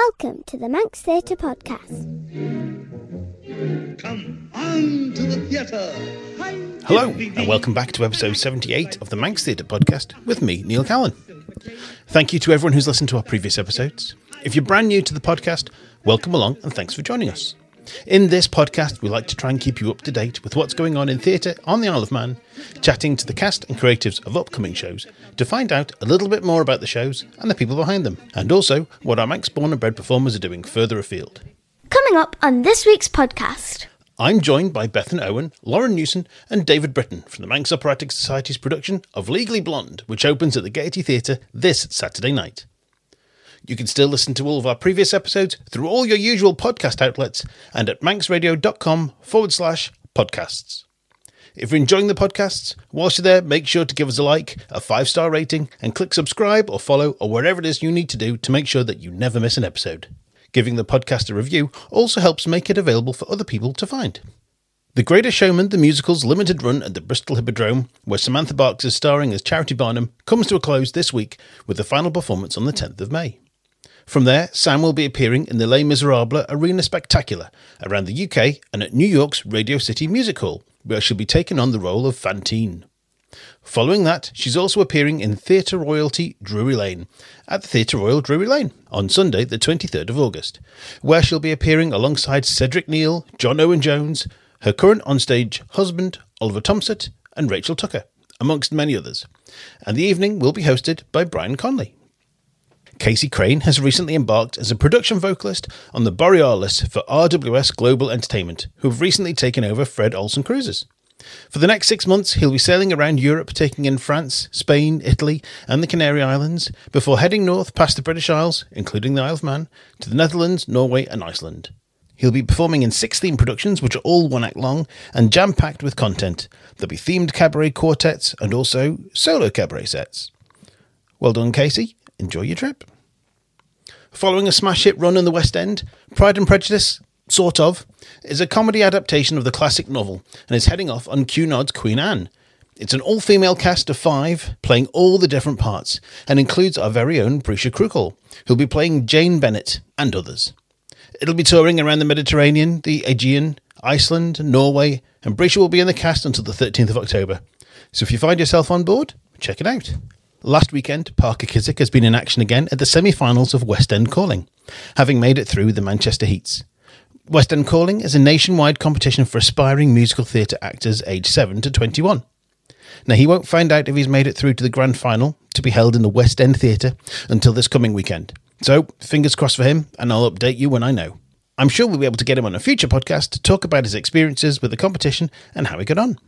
Welcome to the Manx Theatre Podcast. Come on to the theatre. Hello, and welcome back to episode 78 of the Manx Theatre Podcast with me, Neil Callan. Thank you to everyone who's listened to our previous episodes. If you're brand new to the podcast, welcome along and thanks for joining us. In this podcast, we like to try and keep you up to date with what's going on in theatre on the Isle of Man, chatting to the cast and creatives of upcoming shows to find out a little bit more about the shows and the people behind them, and also what our Manx-born and bred performers are doing further afield. Coming up on this week's podcast. I'm joined by Bethan Owen, Lauren Newson and David Britton from the Manx Operatic Society's production of Legally Blonde, which opens at the Gaiety Theatre this Saturday night. You can still listen to all of our previous episodes through all your usual podcast outlets and at manxradio.com/podcasts. If you're enjoying the podcasts, whilst you're there, make sure to give us a like, a 5-star rating, and click subscribe or follow or whatever it is you need to do to make sure that you never miss an episode. Giving the podcast a review also helps make it available for other people to find. The Greatest Showman, the musical's limited run at the Bristol Hippodrome, where Samantha Barks is starring as Charity Barnum, comes to a close this week with the final performance on the 10th of May. From there, Sam will be appearing in the Les Miserables Arena Spectacular around the UK and at New York's Radio City Music Hall, where she'll be taking on the role of Fantine. Following that, she's also appearing in Theatre Royalty Drury Lane at the Theatre Royal Drury Lane on Sunday the 23rd of August, where she'll be appearing alongside Cedric Neal, John Owen Jones, her current onstage husband Oliver Thompson and Rachel Tucker, amongst many others, and the evening will be hosted by Brian Conley. Casey Crane has recently embarked as a production vocalist on the Borealis for RWS Global Entertainment, who have recently taken over Fred Olsen Cruises. For the next 6 months, he'll be sailing around Europe, taking in France, Spain, Italy and the Canary Islands, before heading north past the British Isles, including the Isle of Man, to the Netherlands, Norway and Iceland. He'll be performing in 16 productions, which are all 1 act long and jam-packed with content. There'll be themed cabaret quartets and also solo cabaret sets. Well done, Casey. Enjoy your trip. Following a smash hit run in the West End, Pride and Prejudice, sort of, is a comedy adaptation of the classic novel and is heading off on Cunard's Queen Anne. It's an all-female cast of 5 playing all the different parts and includes our very own Prisha Krukal, who'll be playing Jane Bennet and others. It'll be touring around the Mediterranean, the Aegean, Iceland, Norway, and Prisha will be in the cast until the 13th of October. So if you find yourself on board, check it out. Last weekend, Parker Kissack has been in action again at the semi-finals of West End Calling, having made it through the Manchester Heats. West End Calling is a nationwide competition for aspiring musical theatre actors aged 7 to 21. Now, he won't find out if he's made it through to the grand final, to be held in the West End Theatre, until this coming weekend. So, fingers crossed for him, and I'll update you when I know. I'm sure we'll be able to get him on a future podcast to talk about his experiences with the competition and how he got on.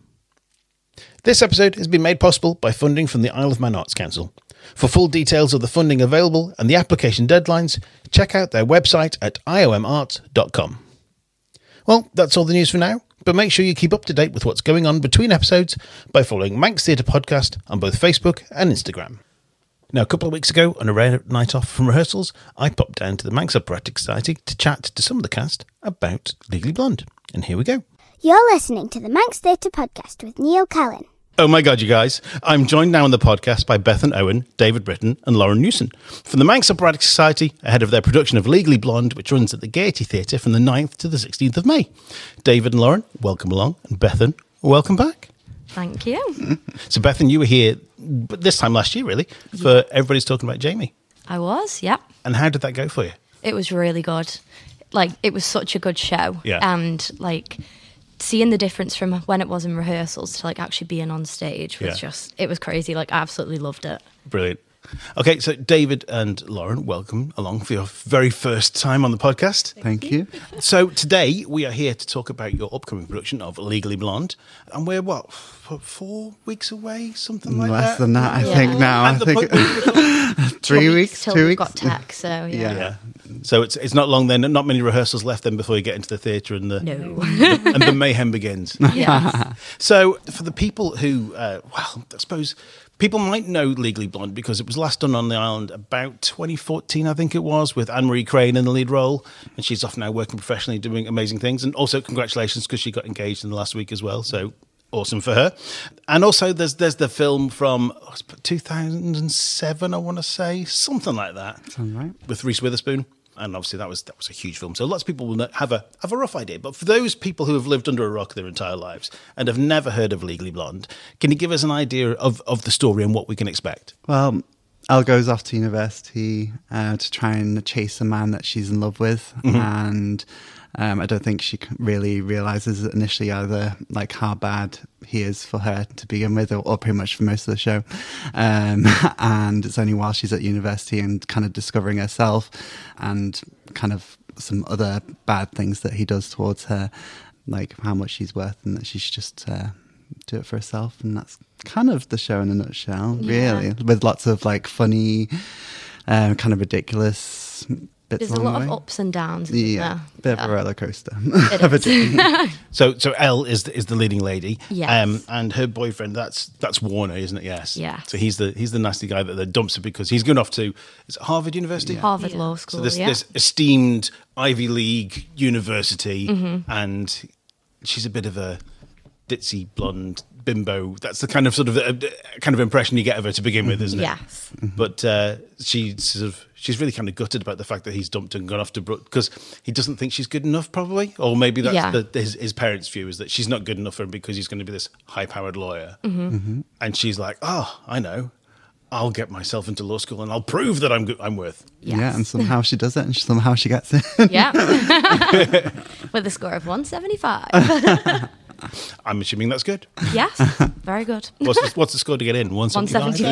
This episode has been made possible by funding from the Isle of Man Arts Council. For full details of the funding available and the application deadlines, check out their website at iomarts.com. Well, that's all the news for now, but make sure you keep up to date with what's going on between episodes by following Manx Theatre Podcast on both Facebook and Instagram. Now, a couple of weeks ago, on a rare night off from rehearsals, I popped down to the Manx Operatic Society to chat to some of the cast about Legally Blonde. And here we go. You're listening to the Manx Theatre Podcast with Neil Callan. Oh my God, you guys. I'm joined now on the podcast by Bethan Owen, David Britton and Lauren Newson from the Manx Operatic Society ahead of their production of Legally Blonde, which runs at the Gaiety Theatre from the 9th to the 16th of May. David and Lauren, welcome along. And Bethan, welcome back. Thank you. So Bethan, you were here this time last year, really, for Everybody's Talking About Jamie. I was, yeah. And how did that go for you? It was really good. It was such a good show. Yeah. And, seeing the difference from when it was in rehearsals to, actually being on stage was it was crazy. I absolutely loved it. Brilliant. Okay, so David and Lauren, welcome along for your very first time on the podcast. Thank you. So today we are here to talk about your upcoming production of Legally Blonde. And we're, 4 weeks away, something like that? Less than that, I think now. I think 3 weeks, 2 Till we've weeks. got tech, so Yeah. So it's not long then, not many rehearsals left then before you get into the theatre and No. and the mayhem begins. Yes. So for the people who, I suppose people might know Legally Blonde because it was last done on the island about 2014, I think it was, with Anne-Marie Crane in the lead role. And she's off now working professionally, doing amazing things. And also congratulations because she got engaged in the last week as well. So awesome for her. And also there's the film from 2007, I want to say, something like that. Sounds right. With Reese Witherspoon. And obviously that was a huge film. So lots of people will have a rough idea. But for those people who have lived under a rock their entire lives and have never heard of Legally Blonde, can you give us an idea of the story and what we can expect? Well, Elle goes off to university to try and chase a man that she's in love with. And I don't think she really realizes initially either like how bad he is for her to begin with, or pretty much for most of the show. And it's only while she's at university and kind of discovering herself and kind of some other bad things that he does towards her, like how much she's worth, and that she should just do it for herself. And that's kind of the show in a nutshell, really, with lots of like funny, kind of ridiculous bits. There's a lot of ups and downs, isn't there? Bit of a roller coaster. It is. So Elle is the leading lady, yes. And her boyfriend that's Warner, isn't it? Yes. Yeah. So he's the nasty guy that dumps her because he's going off to Harvard University, Harvard Law School. So this esteemed Ivy League university, and she's a bit of a ditzy blonde bimbo. That's the kind of impression you get of her to begin with, isn't it? Yes. But she's really kind of gutted about the fact that he's dumped and gone off to Brooke because he doesn't think she's good enough, probably, or maybe that's his parents' view is that she's not good enough for him because he's going to be this high-powered lawyer. And she's like, oh, I know. I'll get myself into law school and I'll prove that I'm worth. Yes. Yeah, and somehow she does it, and somehow she gets it. Yeah. With a score of 175. I'm assuming that's good. Yes, very good. What's the score to get in? 175?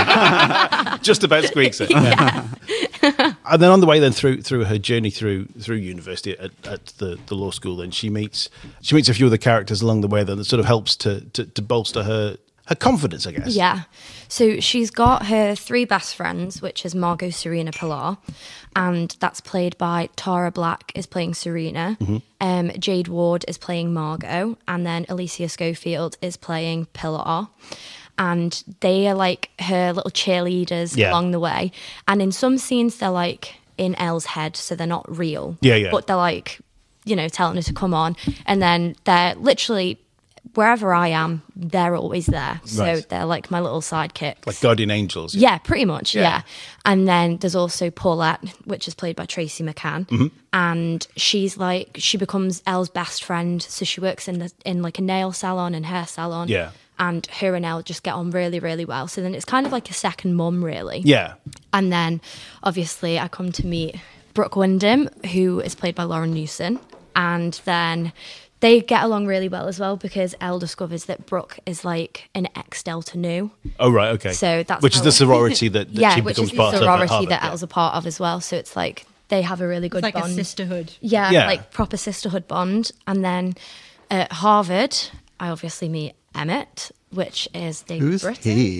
175. Just about squeaks it. Yeah. And then on the way then through her journey through university at the law school, then she meets a few of the characters along the way that sort of helps to bolster her confidence, I guess. Yeah. So she's got her 3 best friends, which is Margot, Serena, Pilar. And that's played by Tara Black is playing Serena. Jade Ward is playing Margot. And then Alicia Schofield is playing Pilar. And they are like her little cheerleaders along the way. And in some scenes, they're like in Elle's head, so they're not real. Yeah. But they're like, telling her to come on. And then they're literally... wherever I am, they're always there. So they're like my little sidekicks. Like guardian angels. Yeah, pretty much, yeah. And then there's also Paulette, which is played by Tracy McCann. And she becomes Elle's best friend. So she works in like a nail salon and hair salon. Yeah. And her and Elle just get on really, really well. So then it's kind of like a second mum, really. Yeah. And then, obviously, I come to meet Brooke Wyndham, who is played by Lauren Newson. And then... they get along really well as well because Elle discovers that Brooke is like an ex-Delta Nu. Oh, right, okay. So that's which is the sorority that she becomes part of. Yeah, which is the sorority Harvard, that Elle's a part of as well. So it's like they have a really good it's like bond. a sisterhood. Yeah, Yeah, like proper sisterhood bond. And then at Harvard, I obviously meet Emmett, which is David Who's Britton. he?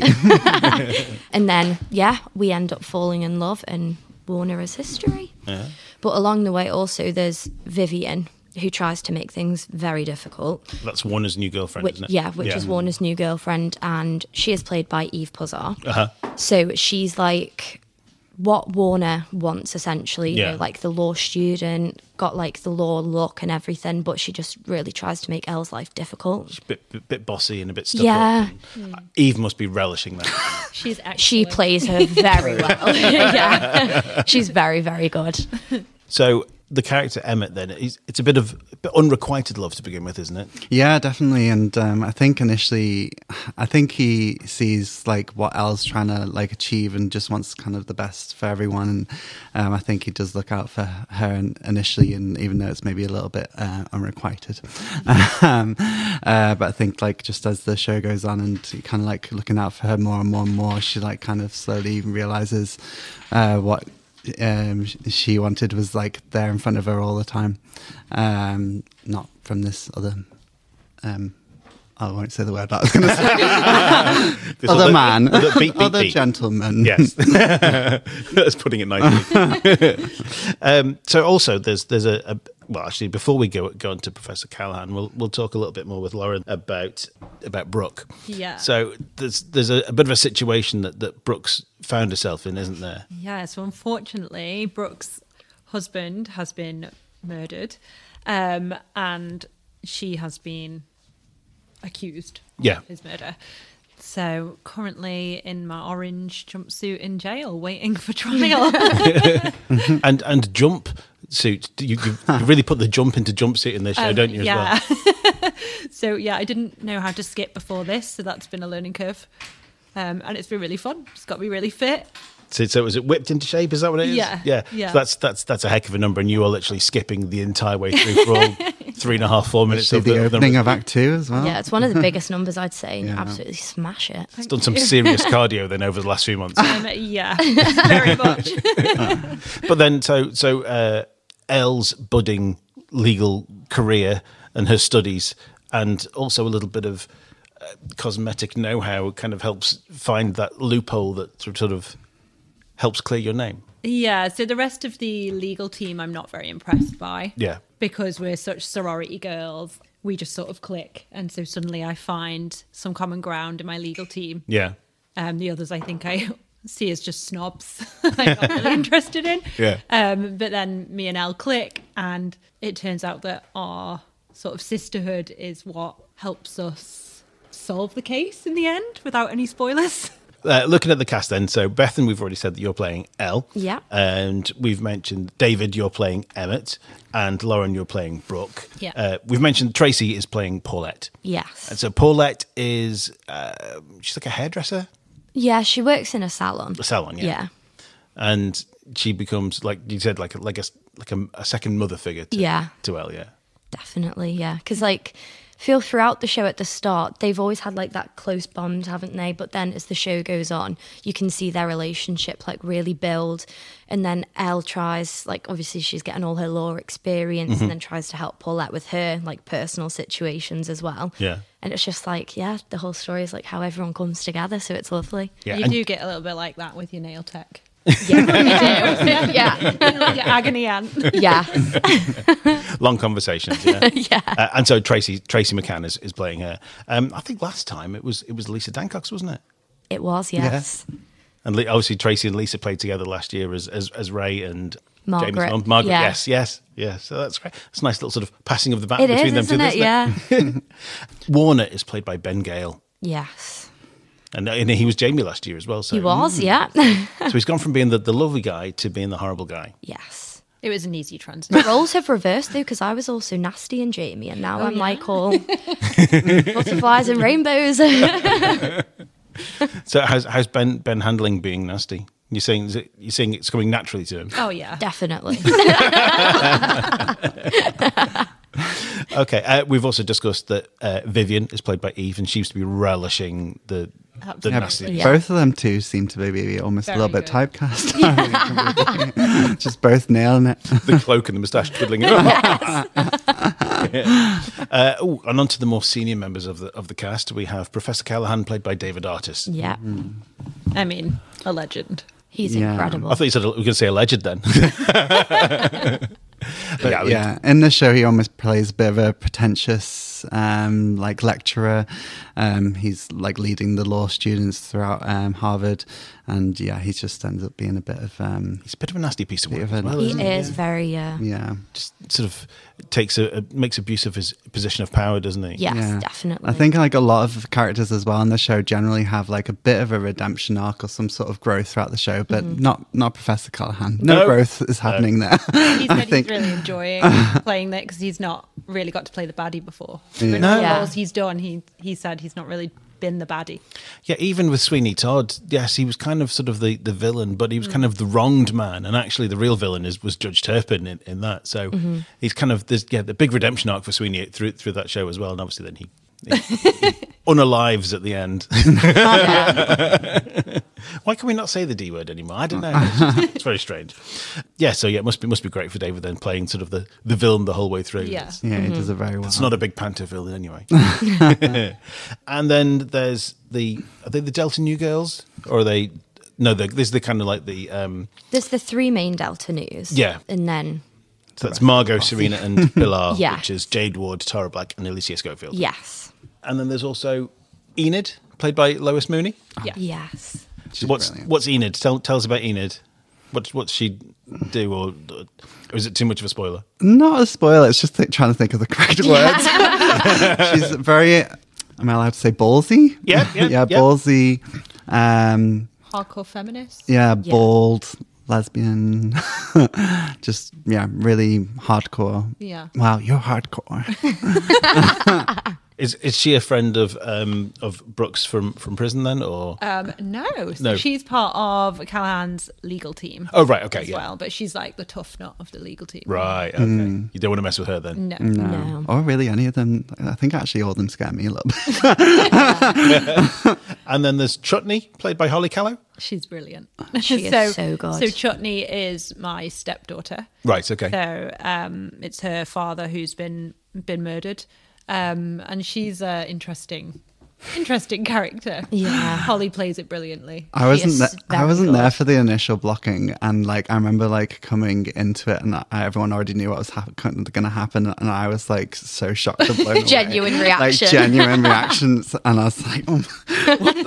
And then, we end up falling in love, and Warner is history. Yeah. But along the way also there's Vivian, who tries to make things very difficult. That's Warner's new girlfriend, Which, isn't it? yeah, which is Warner's new girlfriend, and she is played by Eve Puzzar. So she's like what Warner wants, essentially. You know, like the law student, got like the law look and everything, but she just really tries to make Elle's life difficult. She's a bit bossy and a bit stuck up. Eve must be relishing that. She's excellent. She plays her very well. Yeah, she's very, very good. So the character Emmett, then, it's a bit unrequited love to begin with, isn't it? Yeah, definitely. And I think initially, he sees like what Elle's trying to like achieve and just wants kind of the best for everyone. And I think he does look out for her initially, and even though it's maybe a little bit unrequited. But I think like just as the show goes on and kind of like looking out for her more and more and more, she like kind of slowly realizes what she wanted was like there in front of her all the time, not from this other I won't say the word I was going to say. Other man, other gentleman. Yes, that's putting it nicely. So also there's a well, actually, before we go on to Professor Callahan, we'll talk a little bit more with Lauren about Brooke. Yeah. So there's a bit of a situation that Brooke's found herself in, isn't there? Yeah. So unfortunately, Brooke's husband has been murdered, and she has been accused of his murder. So currently in my orange jumpsuit in jail, waiting for trial. And jump suit. You really put the jump into jumpsuit in this show, don't you? Yeah. As well? So yeah, I didn't know how to skip before this, so that's been a learning curve. And it's been really fun. It's got me really fit. So was it whipped into shape? Is that what it is? Yeah. So that's a heck of a number, and you are literally skipping the entire way through for all 3.5, 4 minutes See of the opening of Act 2 as well. Yeah, it's one of the biggest numbers, I'd say, and you absolutely smash it. It's done some serious cardio then over the last few months. Yeah, very much. But then, so Elle's budding legal career and her studies, and also a little bit of cosmetic know-how kind of helps find that loophole that sort of helps clear your name. Yeah, so the rest of the legal team I'm not very impressed by. Yeah. Because we're such sorority girls, we just sort of click. And so suddenly I find some common ground in my legal team. Yeah. The others I think I see as just snobs I'm not really interested in. Yeah. But then me and Elle click, and it turns out that our sort of sisterhood is what helps us solve the case in the end without any spoilers. Looking at the cast then, so Bethan, we've already said that you're playing Elle. Yeah. And we've mentioned David, you're playing Emmett, and Lauren, you're playing Brooke. Yeah. We've mentioned Tracy is playing Paulette. Yes. And so Paulette is, she's like a hairdresser? Yeah, she works in a salon. A salon, yeah. Yeah. And she becomes, like you said, like a second mother figure to Elle, yeah. Definitely, yeah. Because, feel throughout the show at the start, they've always had, that close bond, haven't they? But then as the show goes on, you can see their relationship, really build. And then Elle tries, obviously she's getting all her law experience and then tries to help Paulette with her, personal situations as well. Yeah. And it's just the whole story is, how everyone comes together, so it's lovely. Yeah. You and do get a little bit like that with your nail tech. Yeah, you do. Yeah. Your agony aunt. Yeah. long conversations, yeah. Yeah. And so Tracy McCann is playing her. I think last time it was Lisa Dancox, wasn't it? It was, yes. And obviously Tracy and Lisa played together last year as Ray and Margaret. Jamie's mum. Margaret, Yeah. yes. So that's great. It's a nice little sort of passing of the baton It is, between them isn't two, it? isn't it? Yeah. Warner is played by Ben Gale. Yes. And he was Jamie last year as well. So He was, yeah. So he's gone from being the lovely guy to being the horrible guy. Yes. It was an easy transition. The roles have reversed though, because I was also nasty and Jamie, and now I'm all butterflies and rainbows. So how's Ben handling being nasty? You're saying it's coming naturally to him? Oh, yeah. Definitely. Okay, we've also discussed that Vivian is played by Eve, and she seems to be relishing the nasty. Yeah. Both of them too seem to be almost Very a little bit good. typecast. Just both nailing it. The cloak and the moustache twiddling. And on to the more senior members of the cast. We have Professor Callahan, played by David Artis. Yeah. I mean, a legend. He's Yeah. incredible. I thought you said we were going to say alleged then. But I mean, Yeah, in the show he almost plays a bit of a pretentious lecturer. He's leading the law students throughout Harvard, and he just ends up being a bit of he's a bit of a nasty piece of work Bit of as a- well, He isn't is very, Just sort of makes abuse of his position of power, doesn't he? yes, definitely. I think a lot of characters as well in the show generally have a bit of a redemption arc or some sort of growth throughout the show, but not Professor Callahan. No growth is happening there. He I said think he's really enjoying playing that because he's not really got to play the baddie before. Yeah. But all the Yeah. roles he's done, he said he's not really been the baddie. Yeah, even with Sweeney Todd, yes, he was kind of sort of the villain, but he was kind of the wronged man, and actually the real villain was Judge Turpin in that. So he's kind of the big redemption arc for Sweeney through that show as well, and obviously then he unalives at the end. Why can we not say the D word anymore? I don't know. It's very strange. Yeah, so it must be great for David then playing sort of the villain the whole way through. Yeah. he does it very well. It's not a big panto villain anyway. And then there's are they the Delta New Girls? Or are they... No, this is the kind of There's the three main Delta News. Yeah. And then, so that's Margot, Serena and Pilar, Yeah. which is Jade Ward, Tara Black and Alicia Schofield. yes. And then there's also Enid, played by Lois Mooney. Yeah. Yes. She's What's brilliant. Enid? Tell us about Enid. What's she do, or is it too much of a spoiler? Not a spoiler, it's just trying to think of the correct words. She's very am I allowed to say ballsy? Yeah, yeah. Ballsy. Hardcore feminist. Yeah, bold, lesbian. Just, really hardcore. Yeah. Wow, you're hardcore. Is she a friend of Brooks from prison then, or? No. So No. she's part of Callahan's legal team. Oh, right, okay, as yeah. well, but she's like the tough nut of the legal team. Right, okay. You don't want to mess with her then. No. No. Or really any of them. I think actually all of them scare me a little bit. And then there's Chutney, played by Holly Callow. She's brilliant. She is so good. So Chutney is my stepdaughter. Right, okay. So it's her father who's been murdered. And she's an interesting character. Yeah. Holly plays it brilliantly. I wasn't is I very wasn't good. there for the initial blocking, and like I remember like coming into it, and everyone already knew what was going to happen, and I was like so shocked and blown away. Genuine Like reaction. genuine reactions, and I was like, oh, what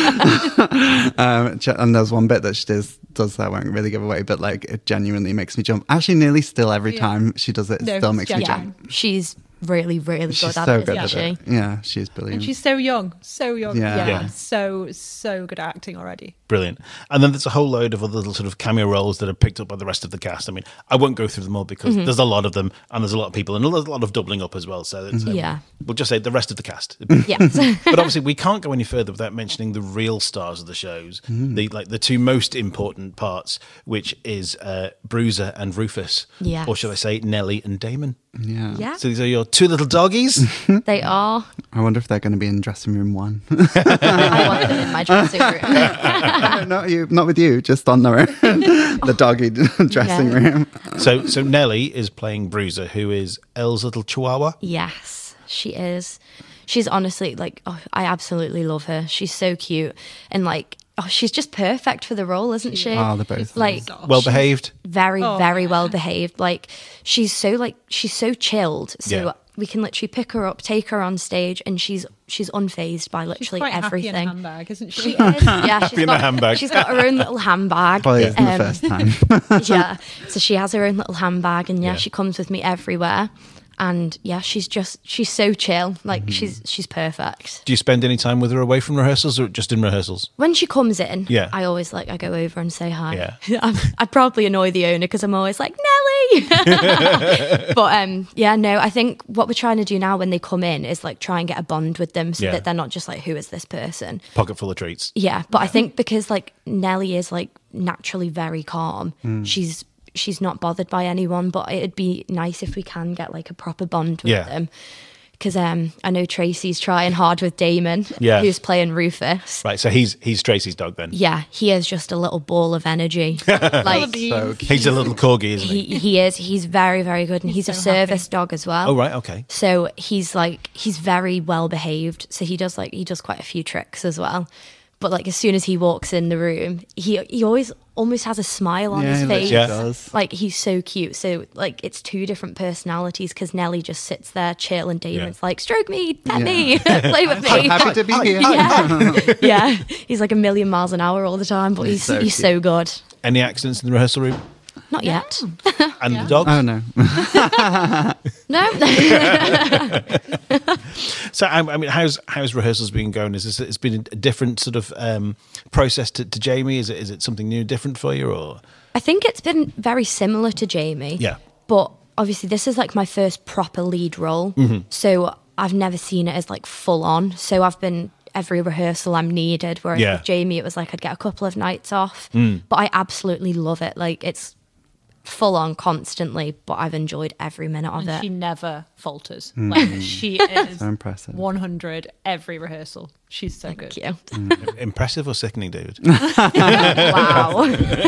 the? And there's one bit that she does that I won't really give away, but like it genuinely makes me jump. Actually, nearly still every time she does it, it No, still makes me yeah. jump. She's really, really good She's at so it, good isn't at she? it. Yeah, she's brilliant. And she's so young. Yeah. Yeah. So good at acting already. Brilliant. And then there's a whole load of other little sort of cameo roles that are picked up by the rest of the cast. I mean, I won't go through them all because there's a lot of them, and there's a lot of people, and there's a lot of doubling up as well. So it's, Yeah. we'll just say the rest of the cast. Yes. But obviously, we can't go any further without mentioning the real stars of the shows, the two most important parts, which is Bruiser and Rufus, Yes. or should I say Nellie and Damon. yeah. Yeah, So these are your two little doggies. they are. I wonder if they're going to be in dressing room 1. I want them in my dressing room. Not with you, just on their own. The doggy dressing Yeah. room. So Nellie is playing Bruiser, who is Elle's little chihuahua. Yes, she is. She's honestly like, I absolutely love her. She's so cute and like, she's just perfect for the role, isn't she? Oh, they're both like Well behaved. very, very well behaved. Like she's so chilled. So Yeah. we can literally pick her up, take her on stage, and she's unfazed by She's literally quite everything. happy in a handbag, isn't she? She is. Yeah, in a handbag. She's got her own little handbag. Probably isn't the first time. Yeah. So she has her own little handbag, and Yeah. she comes with me everywhere. And yeah, she's so chill. Like she's perfect. Do you spend any time with her away from rehearsals or just in rehearsals? When she comes in, Yeah. I always I go over and say hi. Yeah. I'd probably annoy the owner because I'm always like, Nelly. But I think what we're trying to do now when they come in is like try and get a bond with them so Yeah. that they're not just like, who is this person? Pocket full of treats. Yeah, but I think because like Nelly is like naturally very calm, she's not bothered by anyone. But it'd be nice if we can get like a proper bond with Yeah. them. Because I know Tracy's trying hard with Damon, Yeah. who's playing Rufus. Right, so he's Tracy's dog then. Yeah, he is just a little ball of energy. Like So He's a little corgi, isn't he? he is. He's very, very good, and he's a so service dog as well. Oh, right, okay. So he's very well behaved. So he does quite a few tricks as well. But like as soon as he walks in the room, he always almost has a smile on yeah, his he face. Yeah. does. Like he's so cute. So like it's two different personalities because Nelly just sits there chill and Damon's like, stroke me, pet me, play with me. Happy to be here. Yeah. Yeah. He's like a million miles an hour all the time, but he's so so good. Any accidents in the rehearsal room? Not yet. And the dog? Oh no. No. So, I mean, how's rehearsals been going? It's been a different sort of process to Jamie? Is it something new, different for you, or? I think it's been very similar to Jamie. Yeah. But obviously this is like my first proper lead role. So I've never seen it as like full on. So I've been every rehearsal I'm needed. Whereas Yeah. with Jamie it was like I'd get a couple of nights off. But I absolutely love it. Like it's full on constantly, but I've enjoyed every minute of it. She never falters. Like she is So impressive. 100 every rehearsal. She's so good. Thank you. Impressive or sickening, David? Wow.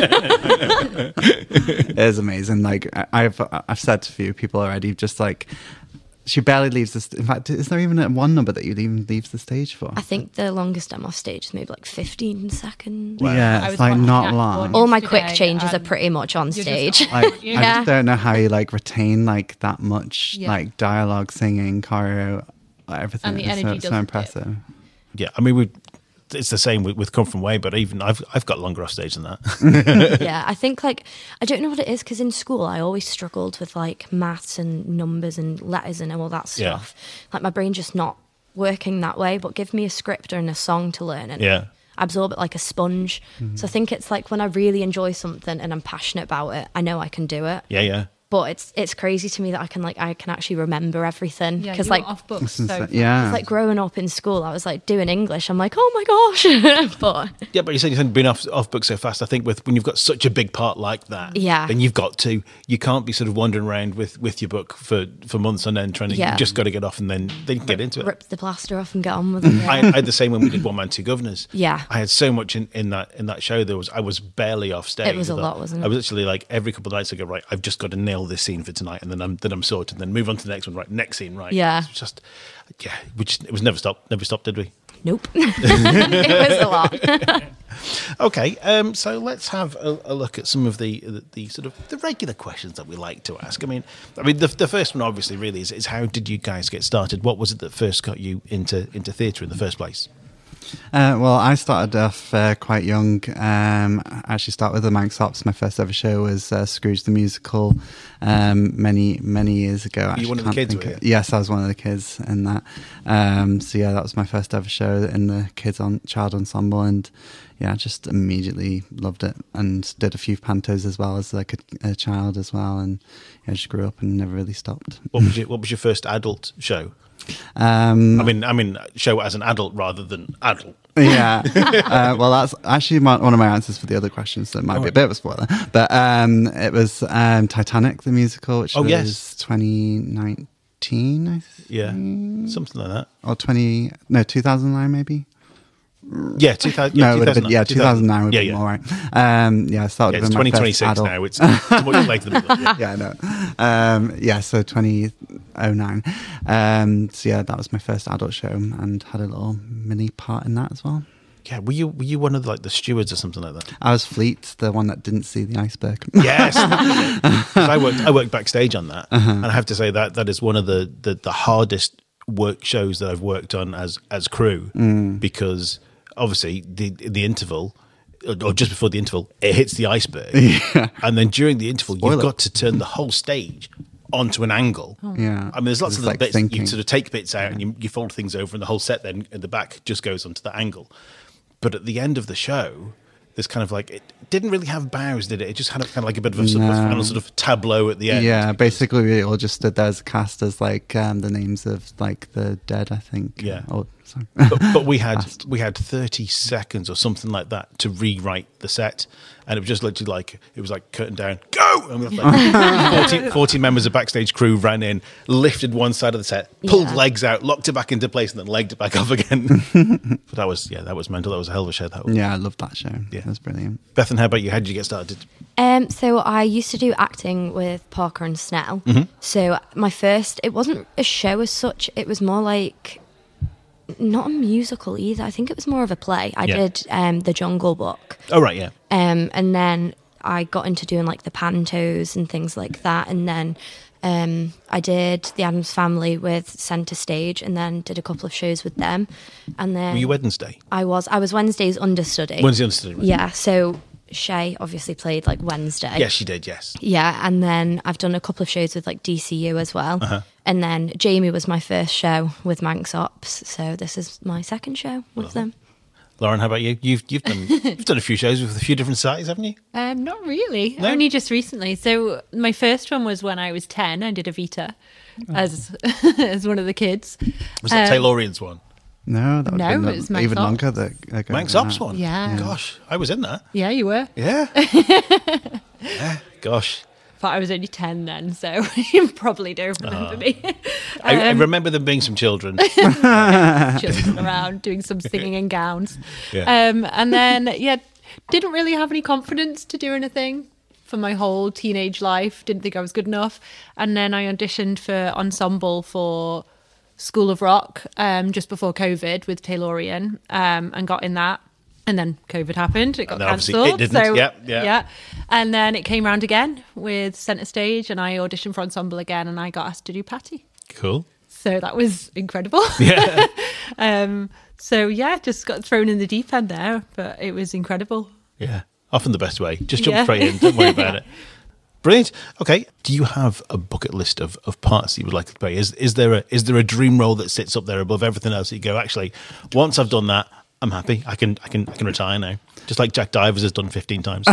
It is amazing. Like I've said to a few people already, just like she barely leaves the. In fact, is there even one number that you even leaves the stage for? I think the longest I'm off stage is maybe like 15 seconds. Yeah, I it's was like watching not that long. one. All my quick Yesterday, changes are pretty much on you're just stage. Like, I Yeah. just don't know how you like retain like that much Yeah. like dialogue, singing, choreo, everything. And the It's energy so doesn't dip. impressive. Yeah, I mean, it's the same with Come From Way, but even I've got longer off stage than that. Yeah, I think like I don't know what it is because in school I always struggled with like maths and numbers and letters and all that Yeah. stuff. Like my brain just not working that way, but give me a script and a song to learn and Yeah. absorb it like a sponge. So I think it's like when I really enjoy something and I'm passionate about it, I know I can do it. Yeah. But it's crazy to me that I can actually remember everything, Yeah, because you like were off books. So Yeah. it's like growing up in school, I was like doing English. I'm like, oh my gosh. But Yeah, but you're saying being off book so fast. I think when you've got such a big part like that, Yeah. then you can't be sort of wandering around with your book for months on end trying to. Yeah. You just got to get off and then you can get into it. rip the plaster off and get on with it. I had the same when we did One Man Two Governors. Yeah. I had so much in that show. I was barely off stage. It was a lot, wasn't it? I was literally like every couple of nights I go, right, I've just got to nail this scene for tonight, and then I'm sorted. Then move on to the next one. Right, next scene. Right. Yeah. It's just it was never stopped. Never stopped, did we? Nope. It was a lot. Okay, so let's have a look at some of the sort of the regular questions that we like to ask. I mean, the first one obviously really is how did you guys get started? What was it that first got you into theatre in the first place? Well, I started off quite young. I actually started with the Manx Ops. My first ever show was Scrooge the Musical many years ago. Were you one of the kids, were you? Yes, I was one of the kids in that. So yeah, that was my first ever show in the child ensemble, and yeah, I just immediately loved it and did a few pantos as well as like a child as well, and yeah, I just grew up and never really stopped. What was your first adult show? I mean, show as an adult rather than adult. Yeah. Well, that's actually one of my answers for the other questions, so it might be a bit of a spoiler. But it was Titanic, the musical, which was 2019, I think. Yeah, something like that. Or 2009 maybe? Yeah, 2000. No, it would have been, 2009. 2009 would be more right. Yeah, I started It's with my 2026 first adult. now. It's much later than that. Yeah, I know. Yeah, so 2009. So yeah, that was my first adult show and had a little mini part in that as well. Yeah, were you one of the stewards or something like that? I was Fleet, the one that didn't see the iceberg. Yes, 'Cause I worked backstage on that, and I have to say that is one of the hardest work shows that I've worked on as crew, because obviously the interval, or just before the interval, it hits the iceberg, and then during the interval you've got to turn the whole stage onto an angle. Yeah. I mean, there's lots of little bits. thinking. You sort of take bits out and you fold things over, and the whole set then at the back just goes onto the angle. But at the end of the show, there's kind of it didn't really have bows, did it? It just had kind of like a bit of a sort of final sort of tableau at the end. Yeah, basically we all just stood there as a cast as the names of the dead, I think. Yeah. Oh, sorry. But we had 30 seconds or something like that to rewrite the set, and it was just literally it was curtain down, go, and we had 40 members of backstage crew ran in, lifted one side of the set, pulled legs out, locked it back into place, and then legged it back off again. But that was mental. That was a hell of a show. That was. Yeah, I loved that show. Yeah. It was brilliant. Bethan, how about you? How did you get started? So I used to do acting with Parker and Snell. So my first, it wasn't a show as such. It was more not a musical either. I think it was more of a play. I did The Jungle Book. Oh, right, yeah. And then I got into doing the pantos and things like that. And then I did The Addams Family with Centre Stage, and then did a couple of shows with them. And then Were you Wednesday? I was Wednesday's understudy. Wednesday understudy. Right? Yeah. So Shay obviously played Wednesday. Yes, she did. Yes. Yeah, and then I've done a couple of shows with DCU as well. And then Jamie was my first show with Manx Ops, so this is my second show with them. Lauren, how about you? You've done a few shows with a few different sites, haven't you? Not really. No? Only just recently. So my first one was when I was 10. I did Evita as as one of the kids. Was that Taylorian's one? No, that would No, have it been was Manx even Ops. longer. Manx Ops one? Yeah. Gosh, I was in that. Yeah, you were. Yeah. Yeah. Gosh. But I was only 10 then, so you probably don't remember me. I remember them being some children. Children around doing some singing in gowns. Yeah. And then, didn't really have any confidence to do anything for my whole teenage life. Didn't think I was good enough. And then I auditioned for ensemble for School of Rock just before COVID with Taylorian and got in that. And then COVID happened. It got And then obviously cancelled. it didn't. So, Yeah. And then it came round again with Centre Stage, and I auditioned for ensemble again, and I got asked to do Patty. Cool. So that was incredible. Yeah. Just got thrown in the deep end there, but it was incredible. Yeah. Often the best way. Just jump Yeah. straight in. Don't worry about it. Brilliant. Okay. Do you have a bucket list of parts that you would like to play? Is there a dream role that sits up there above everything else that you go, actually, once I've done that, I'm happy. I can retire now. Just like Jack Divers has done 15 times.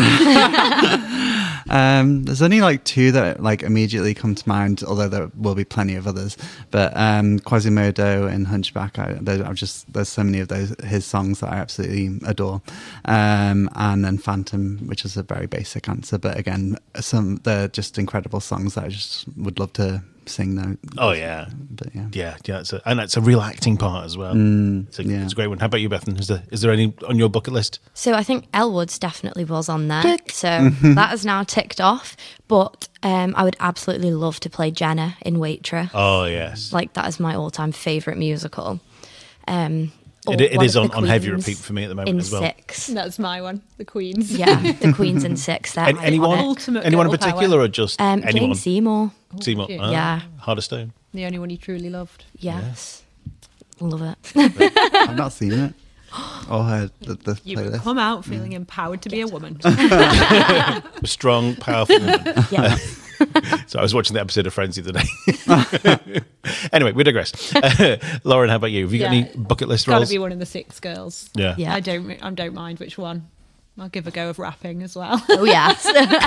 There's only like two that like immediately come to mind, although there will be plenty of others. But Quasimodo and Hunchback, there's so many of his songs that I absolutely adore. And then Phantom, which is a very basic answer, but again, they're just incredible songs that I just would love to sing now. Oh yeah, but yeah. It's a real acting part as well. It's a great one. How about you, Bethan? Is there any on your bucket list? So I think Elwood's definitely was on there. So that is now ticked off. But I would absolutely love to play Jenna in Waitress. Oh yes, like that is my all-time favourite musical. It is on heavy repeat for me at the moment as well. Six. That's my one, the Queens. Yeah, the Queens in Six. Anyone in particular, or just anyone? Jane Seymour. Seymour. Yeah. Heart of Stone. The only one he truly loved. Yes. Love it. I've not seen it. Or heard the You playlist. come out feeling empowered to be a woman. A strong, powerful woman. Yeah. So I was watching the episode of Friends the other day. Anyway, we digress. Lauren, how about you? Have you got any bucket list Got to roles? be one of the Six Girls. Yeah. Yeah. I don't mind which one. I'll give a go of rapping as well. Oh yes.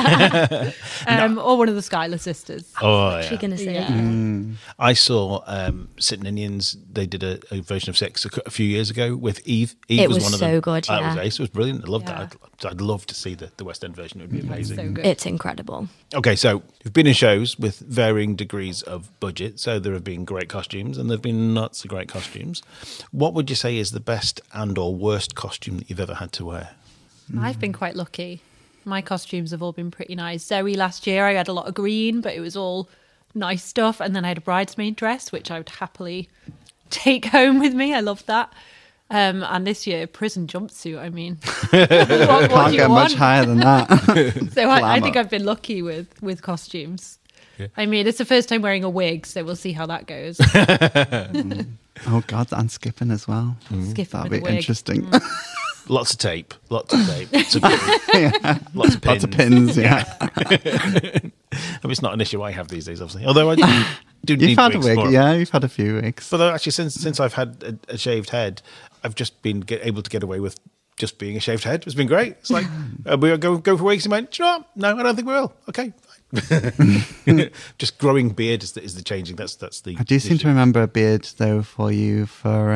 Or one of the Schuyler sisters. Oh, She's yeah. gonna say. Yeah. I saw Sitting Indians. They did a version of Six a few years ago with Eve. Eve It was was one of so them. good, It was yeah. ace. It was brilliant. I loved Yeah. that. I'd love to see the West End version. It would be amazing. So good. It's incredible. Okay, so you've been in shows with varying degrees of budget. So there have been great costumes and there have been not so great costumes. What would you say is the best and or worst costume that you've ever had to wear? I've been quite lucky. My costumes have all been pretty nice. Zoe last year, I had a lot of green, but it was all nice stuff. And then I had a bridesmaid dress, which I would happily take home with me. I loved that. And this year, prison jumpsuit. I mean, what Can't do you get want? much higher than that. So I Glamour. think I've been lucky with costumes. Yeah. I mean, it's the first time wearing a wig, so we'll see how that goes. Oh God, and skipping as well. Skipping That'll with be a wig. interesting. Lots of tape. Lots of tape. Lots of pins. Lots of pins. Lots of pins, yeah. I mean, it's not an issue I have these days, obviously. Although I do need You've had a wigs wig, for it. yeah, you've had a few wigs. But actually, since I've had a shaved head, I've just been able to get away with just being a shaved head. It's been great. It's like, we'll go for wigs. And went, "Do you know what? No, I don't think we will. Okay, fine." Just growing beard is the changing. That's the. I do seem to remember a beard though for you for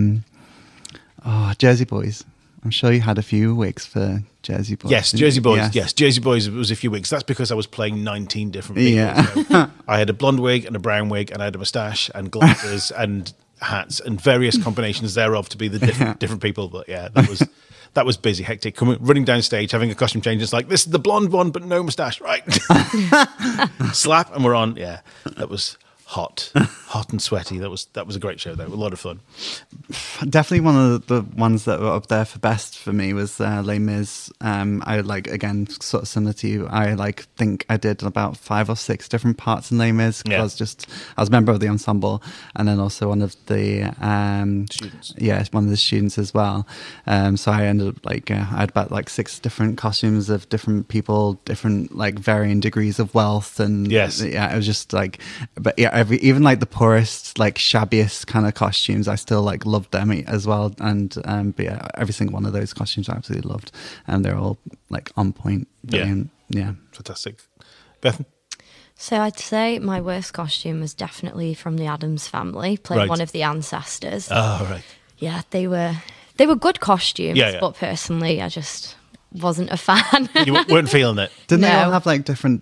Jersey Boys. I'm sure you had a few wigs for Jersey Boys. Yes, Jersey Boys. Yes, Jersey Boys was a few wigs. That's because I was playing 19 different people. Yeah. So I had a blonde wig and a brown wig, and I had a moustache and glasses and hats and various combinations thereof to be the different people. But yeah, that was busy, hectic. Running down stage, having a costume change. It's like, this is the blonde one, but no moustache, right? Slap, and we're on. Yeah, that was hot and sweaty. That was a great show though. A lot of fun. Definitely one of the ones that were up there for best for me was Les Mis. I again, sort of similar to you. I think I did about 5 or 6 different parts in Les Mis. Yeah. I was a member of the ensemble, and then also one of the Students. Yeah, one of the students as well. So I ended up I had about 6 different costumes of different people, different varying degrees of wealth, and Yes. yeah, it was just but yeah, even the poorest, shabbiest kind of costumes, I still loved them as well. And but yeah, every single one of those costumes I absolutely loved, and they're all on point. Brilliant. Yeah. Fantastic. Bethan? So I'd say my worst costume was definitely from the Addams Family, playing Right. one of the ancestors. Oh, right. Yeah, they were good costumes, Yeah. but personally, I just wasn't a fan. You weren't feeling it. Didn't they all No. have different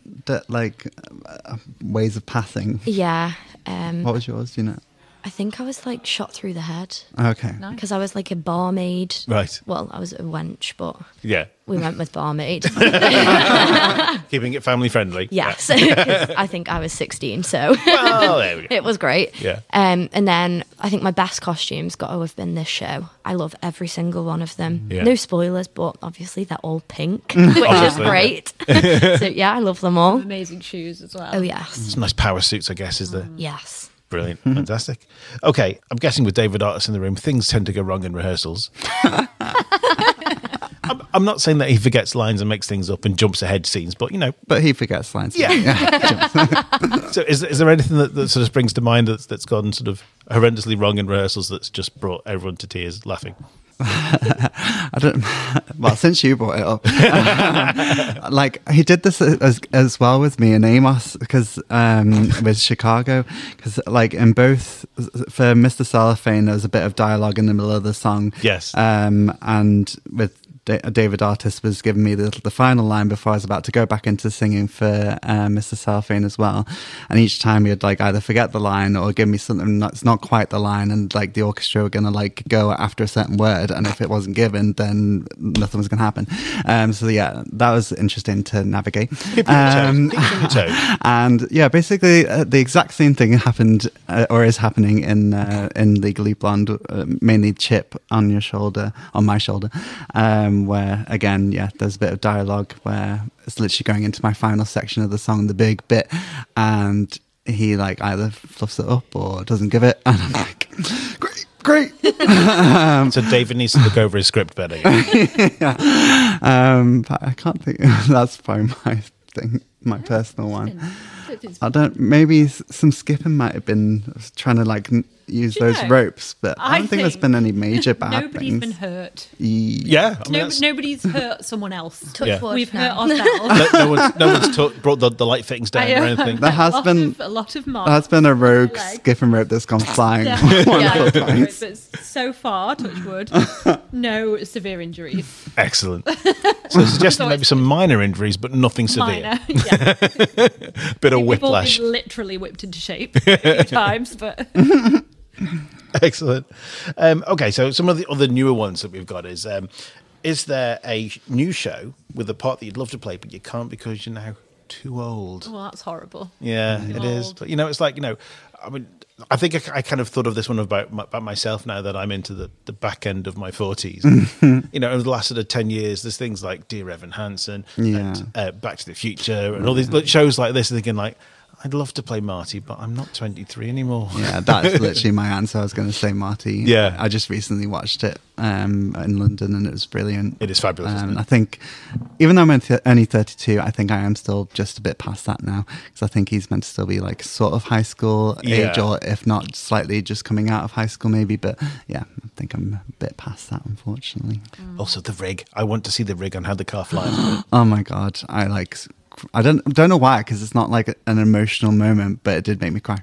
ways of passing? Yeah, What was yours? Do you know? I think I was shot through the head Okay. because I was a barmaid. Right. Well, I was a wench, but Yeah. we went with barmaid. Keeping it family friendly. Yes, 'cause I think I was 16, so Oh, there we go. it was great. Yeah. And then I think my best costumes got to have been this show. I love every single one of them. Yeah. No spoilers, but obviously they're all pink, which is Obviously. great. So yeah, I love them all. Amazing shoes as well. Oh yes, Some nice power suits, I guess, is there? yes. Brilliant. Fantastic. Okay, I'm guessing with David Artis in the room, things tend to go wrong in rehearsals. I'm I'm not saying that he forgets lines and makes things up and jumps ahead scenes, but But he forgets lines. Yeah. So is there anything that sort of springs to mind that's gone sort of horrendously wrong in rehearsals that's just brought everyone to tears laughing? I don't. Well, since you brought it up, like he did this as well with me in Amos, because with Chicago, because like in both for Mr. Cellophane, there was a bit of dialogue in the middle of the song. Yes. And with David Artist was giving me the final line before I was about to go back into singing for Mr. Cellophane as well, and each time he'd like either forget the line or give me something that's not quite the line, and like the orchestra were gonna like go after a certain word, and if it wasn't given, then nothing was gonna happen. So yeah, that was interesting to navigate. Keep on your toes. And yeah, basically the exact same thing happened or is happening in Legally Blonde, mainly Chip on my shoulder. Where again, yeah, there's a bit of dialogue where it's literally going into my final section of the song, the big bit, and he like either fluffs it up or doesn't give it, and I'm like, great. So David needs to look over his script better. Yeah. But I can't think. That's probably my thing, my personal one. I don't. Maybe some skipping might have been trying to like use those ropes, but I don't think there's been any major bad nobody's things. been hurt. Yeah, I mean, Nobody's hurt someone else. Touch wood We've now. hurt ourselves. no one's brought the light fittings down or anything. There has been a lot of There marks. has been a rogue Leg. skipping rope that's gone flying. Yeah, twice. but so far, touch wood, no severe injuries. Excellent. So suggesting maybe some minor injuries, but nothing severe. Minor, yeah. Bit of We've all whiplash. been literally whipped into shape a few times, but Excellent. Okay, so some of the other newer ones that we've got is there a new show with a part that you'd love to play, but you can't because you're now too old? well, that's horrible. Yeah, it is. Old. But it's like I mean, I think I kind of thought of this one about myself now that I'm into the back end of my 40s. Over the last sort of 10 years, there's things like Dear Evan Hansen and Back to the Future and all these shows like this, thinking like, I'd love to play Marty, but I'm not 23 anymore. Yeah, that's literally my answer. I was going to say Marty. Yeah. I just recently watched it in London, and it was brilliant. It is fabulous, isn't it? I think, even though I'm only 32, I think I am still just a bit past that now, because I think he's meant to still be like sort of high school age, or if not slightly just coming out of high school maybe. But yeah, I think I'm a bit past that, unfortunately. Also, the rig. I want to see the rig on how the car flies. Oh my God. I don't know why, because it's not like an emotional moment, but it did make me cry.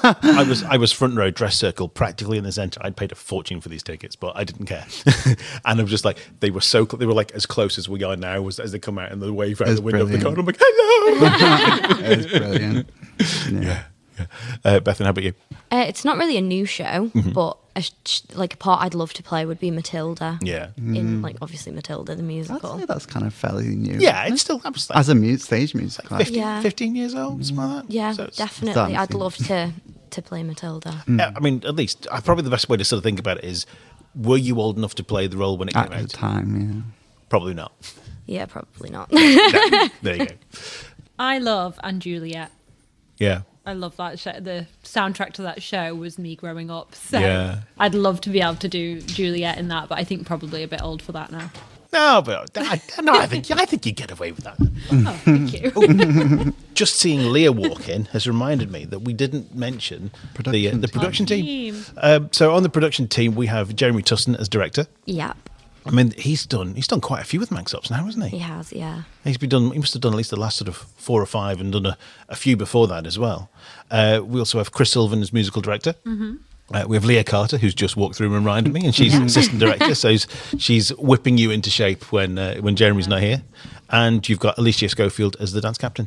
I was front row dress circle practically in the centre. I'd paid a fortune for these tickets, but I didn't care. And I'm just like, they were like as close as we are now as they come out and the wave out the window of the car. And I'm like, hello. It was brilliant. Yeah. Bethan, how about you? It's not really a new show, but a part I'd love to play would be Matilda. Yeah. In obviously Matilda the I'd musical. say that's kind of fairly new. Yeah, it's still like As a stage musical. 15 years old, something like that. Yeah, So it's- definitely. I'd dancing. love to play Matilda. I mean, at least probably the best way to sort of think about it is, were you old enough to play the role when it At came the out? time, Probably not. Yeah, probably not. No, there you go. I love And Juliet. Yeah. I love that show. The soundtrack to that show was me growing up. So Yeah. I'd love to be able to do Juliet in that, but I think probably a bit old for that now. No, but I think you get away with that. Oh, thank you. Just seeing Leah walk in has reminded me that we didn't mention the production team. So on the production team, we have Jeremy Tustin as director. Yeah, I mean, he's done quite a few with Manx Ops now, hasn't he? he has, yeah. He must have done at least the last sort of 4 or 5 and done a few before that as well. We also have Chris Sylvan as musical director. We have Leah Carter, who's just walked through and reminded me, and she's assistant director, so she's whipping you into shape when Jeremy's not here. And you've got Alicia Schofield as the dance captain.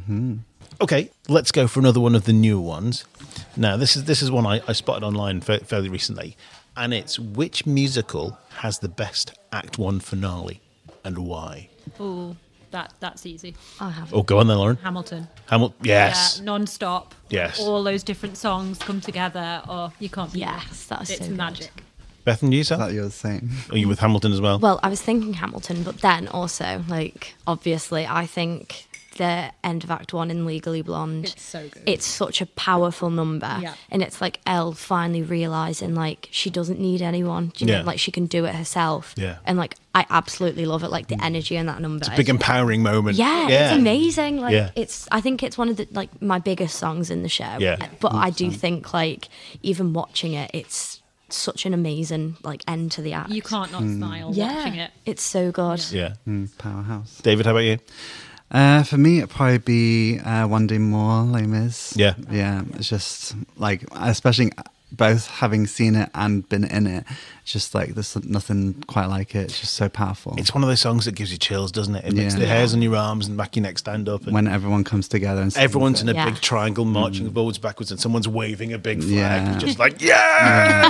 Okay, let's go for another one of the newer ones. Now, this is one I spotted online fairly recently, and it's which musical has the best Act 1 finale and why? Ooh, that's easy. I have. Oh, go on then, Lauren. Hamilton. Yes. Yeah, non-stop. Yes. All those different songs come together. Oh, you can't beat Yes, that was It's so good. magic. Bethan, you, I sir? thought you were the same. Are you with Hamilton as well? Well, I was thinking Hamilton, but then also, obviously, I think the end of Act 1 in Legally Blonde. It's so good. It's such a powerful number. Yeah. And it's like Elle finally realising, like, she doesn't need anyone. Do you Yeah. know? Like, she can do it herself. Yeah. And, like, I absolutely love it. Like, the energy in that number. It's a big empowering moment. Yeah, it's amazing. Like, Yeah. I think it's one of the, like, my biggest songs in the show. Yeah. But I do think, like, even watching it, it's such an amazing, like, end to the act. You can't not smile watching it. It's so good. Yeah. Powerhouse. David, how about you? For me, it'd probably be One Day More, Les Mis. Yeah. Yeah, it's just like, especially both having seen it and been in it, it's just like there's nothing quite like it. It's just so powerful. It's one of those songs that gives you chills, doesn't it? It makes Yeah. the hairs on your arms and back of your neck stand up. And when everyone comes together and sings everyone's it. in a Yeah. big triangle marching forwards, backwards, and someone's waving a big flag. Yeah. You're just like, yeah!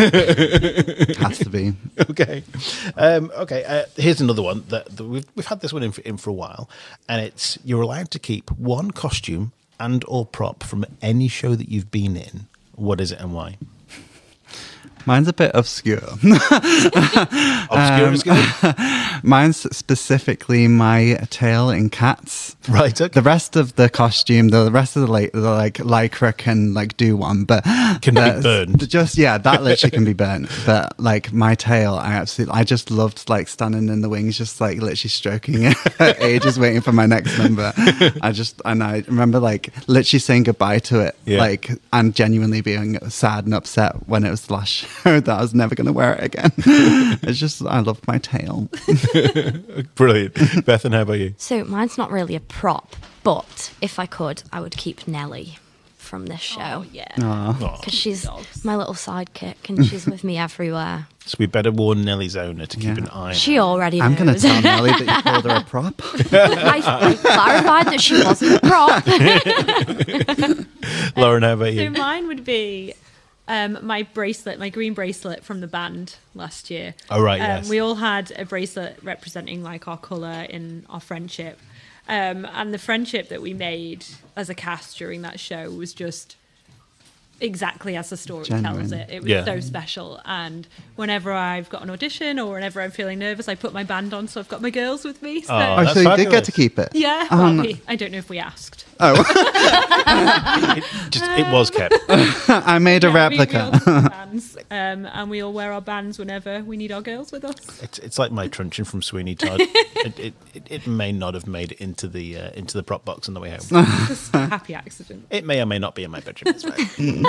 It has to be. Okay. Here's another one that we've had this one in for a while, and it's you're allowed to keep one costume and or prop from any show that you've been in. What is it and why? Mine's a bit obscure. Obscure is good. Mine's specifically my tail in Cats. Right. Okay. The rest of the costume, the rest of the lycra can like do one, but Can be burned. Just that literally can be burnt. But like my tail, I just loved like standing in the wings, just like literally stroking it for ages, waiting for my next number. I remember like literally saying goodbye to it, Yeah. like, and genuinely being sad and upset when it was the last show that I was never going to wear it again. It's just I love my tail. Brilliant. Bethan, how about you? So mine's not really a prop, but if I could, I would keep Nellie from this show. Oh, yeah. Oh, Because she's Dogs. my little sidekick and she's with me everywhere. so we better warn Nellie's owner to keep Yeah. an eye on She her. already I'm going to knows. tell Nelly that you called her a prop. I clarified that she wasn't a prop. Lauren, how about So you? mine would be my bracelet, my green bracelet from the band last year. Oh, right, yes. We all had a bracelet representing like our colour in our friendship. And the friendship that we made as a cast during that show was just exactly as the story tells Genuine. it. It was Yeah. so special. And whenever I've got an audition or whenever I'm feeling nervous, I put my band on, so I've got my girls with me. So Oh, Oh, that's so you did fabulous. get to keep it? yeah, well, I don't know if we asked. It was kept. I made a Yeah, we replica. all have bands, and we all wear our bands whenever we need our girls with us. It's like my truncheon from Sweeney Todd. It may not have made it into the prop box on the way home. Just a happy accident. It may or may not be in my bedroom. It's fine.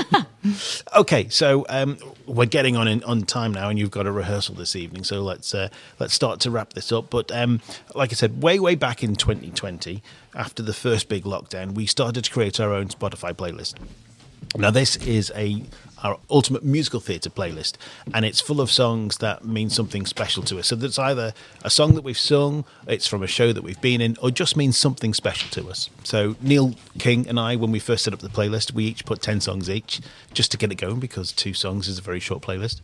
Okay, so we're getting on time now, and you've got a rehearsal this evening. So let's start to wrap this up. But like I said, way back in 2020, after the first big lockdown, we started to create our own Spotify playlist. Now, this is our ultimate musical theatre playlist, and it's full of songs that mean something special to us. So that's either a song that we've sung, it's from a show that we've been in, or just means something special to us. So Neil King and I, when we first set up the playlist, we each put 10 songs each, just to get it going, because 2 songs is a very short playlist.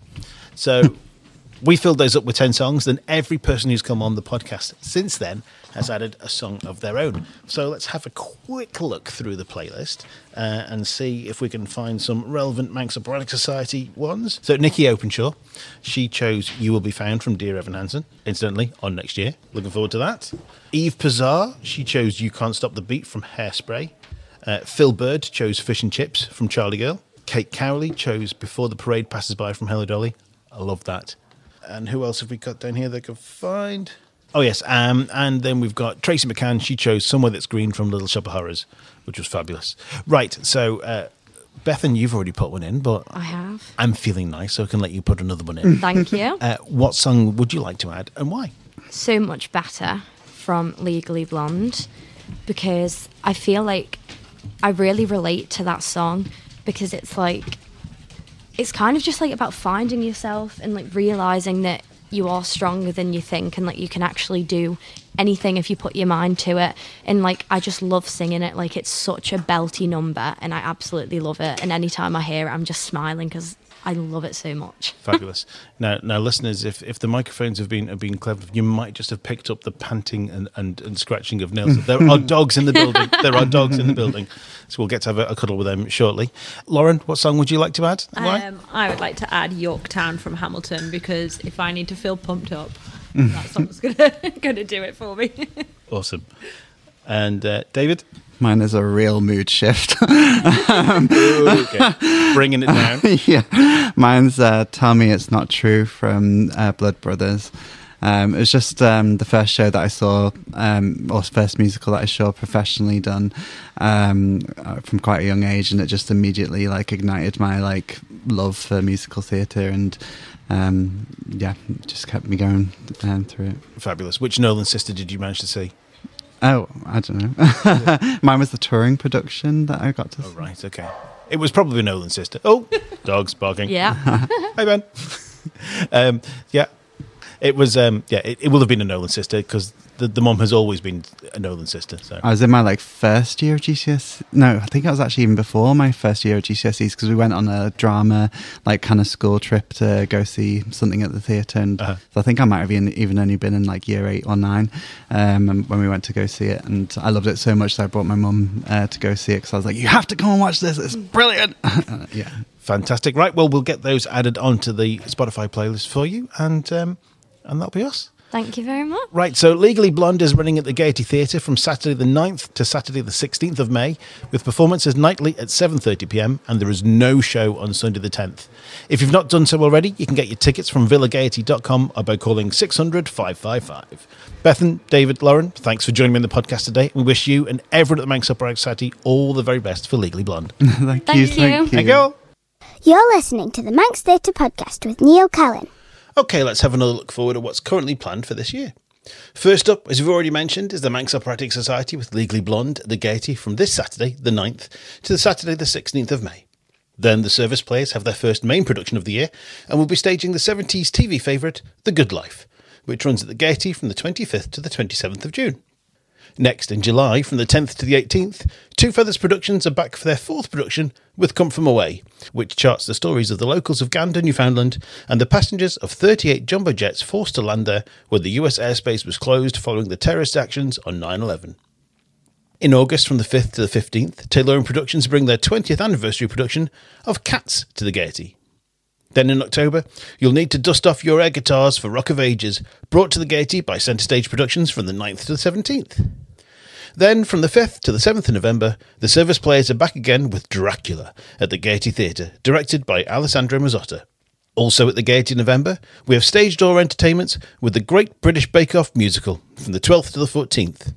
So we filled those up with 10 songs. Then every person who's come on the podcast since then has added a song of their own. So let's have a quick look through the playlist and see if we can find some relevant Manx Operatic Society ones. So Nikki Openshaw, she chose You Will Be Found from Dear Evan Hansen, incidentally, on next year. Looking forward to that. Eve Pazar, she chose You Can't Stop the Beat from Hairspray. Phil Bird chose Fish and Chips from Charlie Girl. Kate Cowley chose Before the Parade Passes By from Hello Dolly. I love that. And who else have we got down here that I could find? Oh, yes. And then we've got Tracy McCann. She chose Somewhere That's Green from Little Shop of Horrors, which was fabulous. Right. So, Bethan, you've already put one in, but I have. I'm feeling nice, so I can let you put another one in. Thank you. What song would you like to add and why? So Much Better from Legally Blonde, because I feel like I really relate to that song, because it's like, it's kind of just like about finding yourself and like realizing that you are stronger than you think, and like you can actually do anything if you put your mind to it. And like I just love singing it. Like it's such a belty number and I absolutely love it, and anytime I hear it I'm just smiling because I love it so much. Fabulous. Now, listeners, if the microphones have been clever, you might just have picked up the panting and scratching of nails. There are dogs in the building. There are dogs in the building. So we'll get to have a cuddle with them shortly. Lauren, what song would you like to add? Why? I would like to add Yorktown from Hamilton, because if I need to feel pumped up, that song's gonna do it for me. Awesome. And David? Mine is a real mood shift. Okay. Bringing it down. Yeah. Mine's Tell Me It's Not True from Blood Brothers. It was just the first show that I saw, or first musical that I saw professionally done from quite a young age, and it just immediately like ignited my like love for musical theatre, and just kept me going through it. Fabulous. Which Nolan sister did you manage to see? Oh, I don't know. Mine was the touring production that I got to see. Oh, right, okay. It was probably Nolan's sister. Oh, dogs barking. Yeah. Hi, Ben. Yeah. It was, it will have been a Nolan sister because the mum has always been a Nolan sister. So I was in my like first year of GCSE. No, I think I was actually even before my first year of GCSEs because we went on a drama like kind of school trip to go see something at the theatre, and so I think I might have even only been in like year 8 or 9 when we went to go see it, and I loved it so much that I brought my mum to go see it because I was like, you have to come and watch this, it's brilliant. Yeah, fantastic. Right, well, we'll get those added onto the Spotify playlist for you, and that'll be us. Thank you very much. Right, so Legally Blonde is running at the Gaiety Theatre from Saturday the 9th to Saturday the 16th of May, with performances nightly at 7:30pm, and there is no show on Sunday the 10th. If you've not done so already, you can get your tickets from villagaiety.com or by calling 600 555. Bethan, David, Lauren, thanks for joining me on the podcast today. We wish you and everyone at the Manx Opera Society all the very best for Legally Blonde. Thank you. Thank you all. You're listening to the Manx Theatre Podcast with Neil Callan. Okay, let's have another look forward at what's currently planned for this year. First up, as we've already mentioned, is the Manx Operatic Society with Legally Blonde at the Gaiety from this Saturday, the 9th, to the Saturday the 16th of May. Then the Service Players have their first main production of the year and will be staging the 70s TV favourite, The Good Life, which runs at the Gaiety from the 25th to the 27th of June. Next, in July, from the 10th to the 18th, Two Feathers Productions are back for their 4th production with Come From Away, which charts the stories of the locals of Gander, Newfoundland, and the passengers of 38 jumbo jets forced to land there when the US airspace was closed following the terrorist actions on 9/11. In August, from the 5th to the 15th, Tayloran Productions bring their 20th anniversary production of Cats to the Gaiety. Then in October, you'll need to dust off your air guitars for Rock of Ages, brought to the Gaiety by Centre Stage Productions from the 9th to the 17th. Then, from the 5th to the 7th of November, the Service Players are back again with Dracula at the Gaiety Theatre, directed by Alessandro Mazzotta. Also at the Gaiety in November, we have stage door entertainments with the Great British Bake Off musical from the 12th to the 14th.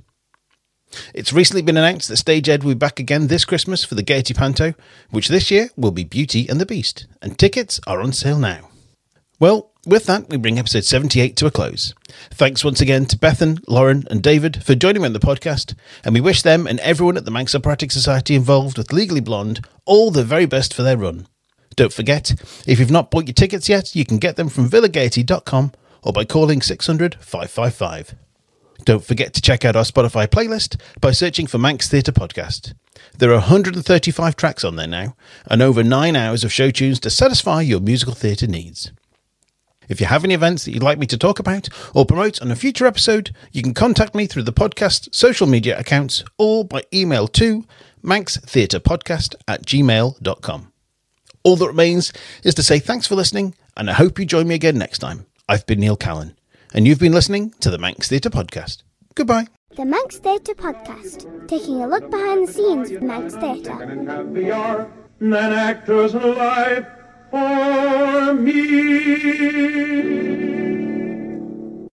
It's recently been announced that Stage Ed will be back again this Christmas for the Gaiety Panto, which this year will be Beauty and the Beast, and tickets are on sale now. Well, with that, we bring episode 78 to a close. Thanks once again to Bethan, Lauren and David for joining me on the podcast, and we wish them and everyone at the Manx Operatic Society involved with Legally Blonde all the very best for their run. Don't forget, if you've not bought your tickets yet, you can get them from villagaiety.com or by calling 600 555. Don't forget to check out our Spotify playlist by searching for Manx Theatre Podcast. There are 135 tracks on there now, and over 9 hours of show tunes to satisfy your musical theatre needs. If you have any events that you'd like me to talk about or promote on a future episode, you can contact me through the podcast social media accounts or by email to manxtheatrepodcast@gmail.com. All that remains is to say thanks for listening, and I hope you join me again next time. I've been Neil Callan, and you've been listening to the Manx Theatre Podcast. Goodbye. The Manx Theatre Podcast, taking a look behind the scenes of Manx Theatre. And happier than actors' life for me.